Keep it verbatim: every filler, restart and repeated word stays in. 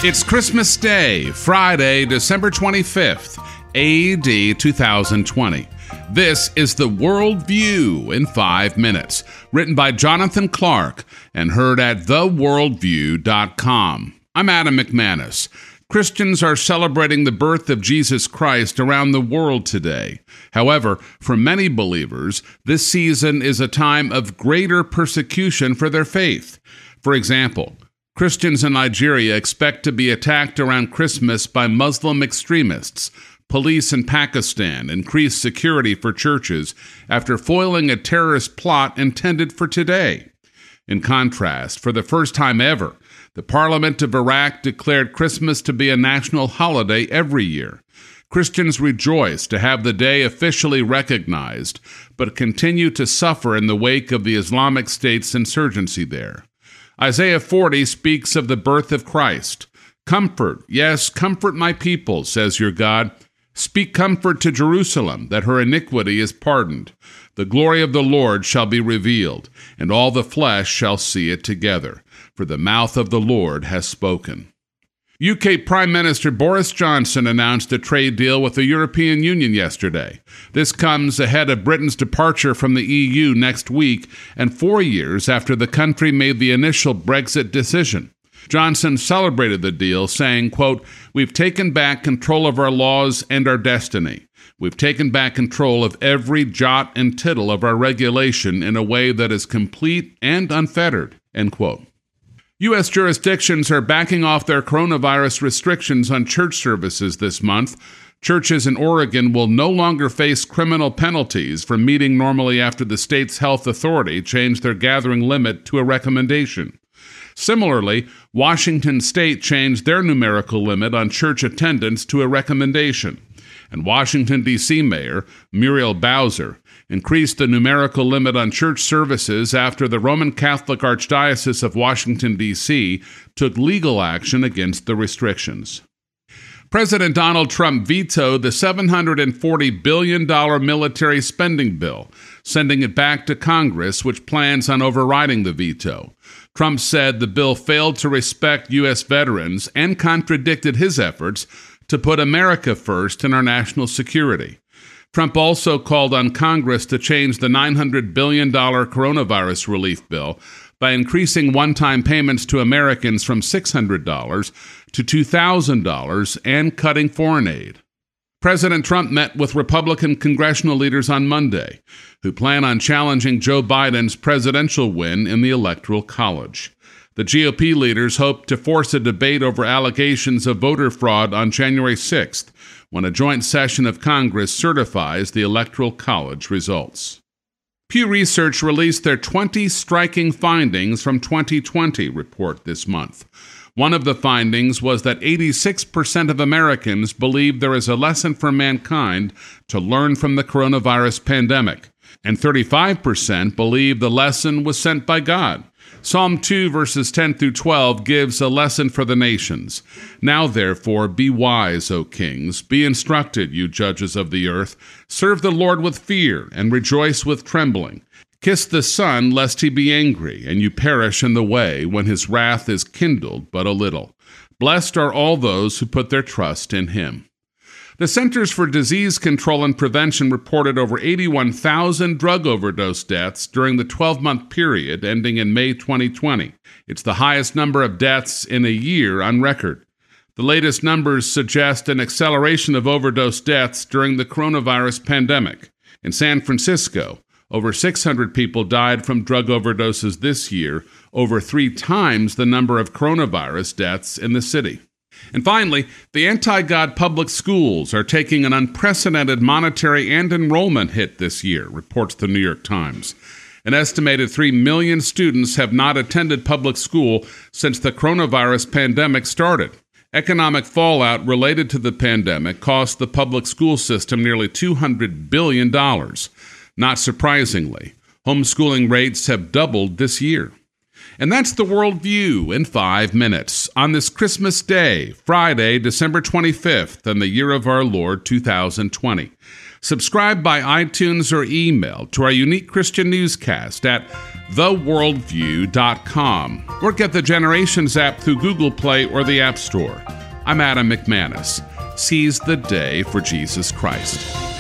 It's Christmas Day, Friday, December twenty-fifth, A D two thousand twenty. This is The World View in five minutes, written by Jonathan Clark and heard at the world view dot com. I'm Adam McManus. Christians are celebrating the birth of Jesus Christ around the world today. However, for many believers, this season is a time of greater persecution for their faith. For example, Christians in Nigeria expect to be attacked around Christmas by Muslim extremists. Police in Pakistan increased security for churches after foiling a terrorist plot intended for today. In contrast, for the first time ever, the Parliament of Iraq declared Christmas to be a national holiday every year. Christians rejoice to have the day officially recognized, but continue to suffer in the wake of the Islamic State's insurgency there. Isaiah forty speaks of the birth of Christ. Comfort, yes, comfort my people, says your God. Speak comfort to Jerusalem, that her iniquity is pardoned. The glory of the Lord shall be revealed, and all the flesh shall see it together. For the mouth of the Lord has spoken. U K Prime Minister Boris Johnson announced a trade deal with the European Union yesterday. This comes ahead of Britain's departure from the E U next week and four years after the country made the initial Brexit decision. Johnson celebrated the deal, saying, quote, "We've taken back control of our laws and our destiny. We've taken back control of every jot and tittle of our regulation in a way that is complete and unfettered," end quote. U S jurisdictions are backing off their coronavirus restrictions on church services this month. Churches in Oregon will no longer face criminal penalties for meeting normally after the state's health authority changed their gathering limit to a recommendation. Similarly, Washington State changed their numerical limit on church attendance to a recommendation. And Washington, D C Mayor Muriel Bowser increased the numerical limit on church services after the Roman Catholic Archdiocese of Washington, D C took legal action against the restrictions. President Donald Trump vetoed the seven hundred forty billion dollars military spending bill, sending it back to Congress, which plans on overriding the veto. Trump said the bill failed to respect U S veterans and contradicted his efforts to put America first in our national security. Trump also called on Congress to change the nine hundred billion dollars coronavirus relief bill by increasing one-time payments to Americans from six hundred dollars to two thousand dollars and cutting foreign aid. President Trump met with Republican congressional leaders on Monday, who plan on challenging Joe Biden's presidential win in the Electoral College. The G O P leaders hope to force a debate over allegations of voter fraud on January sixth, when a joint session of Congress certifies the Electoral College results. Pew Research released their twenty striking findings from twenty twenty report this month. One of the findings was that eighty-six percent of Americans believe there is a lesson for mankind to learn from the coronavirus pandemic, and thirty-five percent believe the lesson was sent by God. Psalm two, verses ten through twelve gives a lesson for the nations. Now, therefore, be wise, O kings. Be instructed, you judges of the earth. Serve the Lord with fear and rejoice with trembling. Kiss the Son, lest he be angry, and you perish in the way when his wrath is kindled but a little. Blessed are all those who put their trust in him. The Centers for Disease Control and Prevention reported over eighty-one thousand drug overdose deaths during the twelve-month period ending in May twenty twenty. It's the highest number of deaths in a year on record. The latest numbers suggest an acceleration of overdose deaths during the coronavirus pandemic. In San Francisco, over six hundred people died from drug overdoses this year, over three times the number of coronavirus deaths in the city. And finally, the anti-God public schools are taking an unprecedented monetary and enrollment hit this year, reports the New York Times. An estimated three million students have not attended public school since the coronavirus pandemic started. Economic fallout related to the pandemic cost the public school system nearly two hundred billion dollars. Not surprisingly, homeschooling rates have doubled this year. And that's the World View in five minutes on this Christmas Day, Friday, December twenty-fifth, in the year of our Lord two thousand twenty. Subscribe by iTunes or email to our unique Christian newscast at the worldview dot com, or get the Generations app through Google Play or the App Store. I'm Adam McManus. Seize the day for Jesus Christ.